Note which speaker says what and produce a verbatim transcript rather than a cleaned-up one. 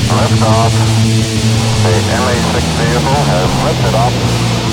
Speaker 1: Liftoff. The M A six vehicle has lifted off.